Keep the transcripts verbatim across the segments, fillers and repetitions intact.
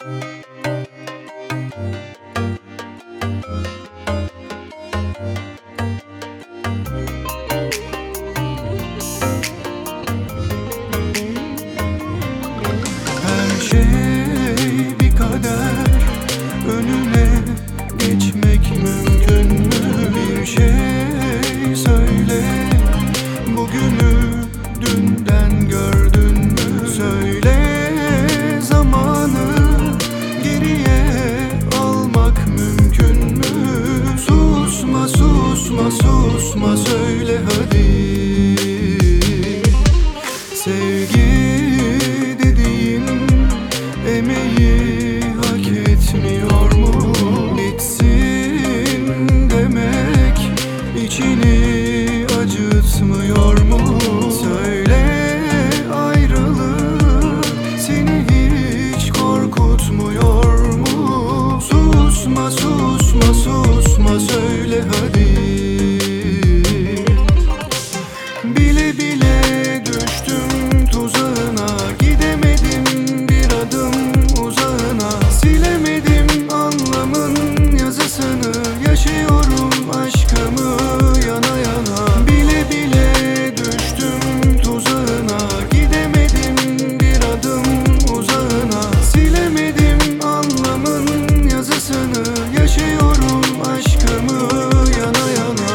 Her şey bir kader, önüne geçmek mümkün mü? Bir şey söyle, bugünü dünden gördün mü? Söyle, zamanı geriye almak mümkün mü? Susma, susma, susma, söyle hadi. Sevgi dediğin emeği hak etmiyor mu? Bitsin demek içini acıtmıyor mu? Söyle, ayrılık seni hiç korkutmuyor mu? Susma, susma, susma, söyle hadi. Bile bile düştüm tuzağına, gidemedim bir adım uzağına. Silemedim anlamın yazısını, yaşıyorum aşkımı yana yana. Bile bile düştüm tuzağına, gidemedim bir adım uzağına. Silemedim anlamın yazısını, yaşıyorum aşkımı yana yana.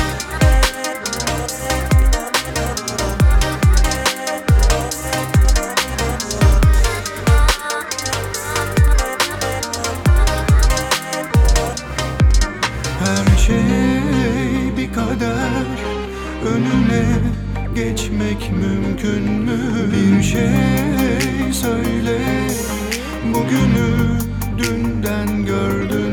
Her şey bir kader, önüne geçmek mümkün mü? Bir şey söyle, bugünü dünden gördün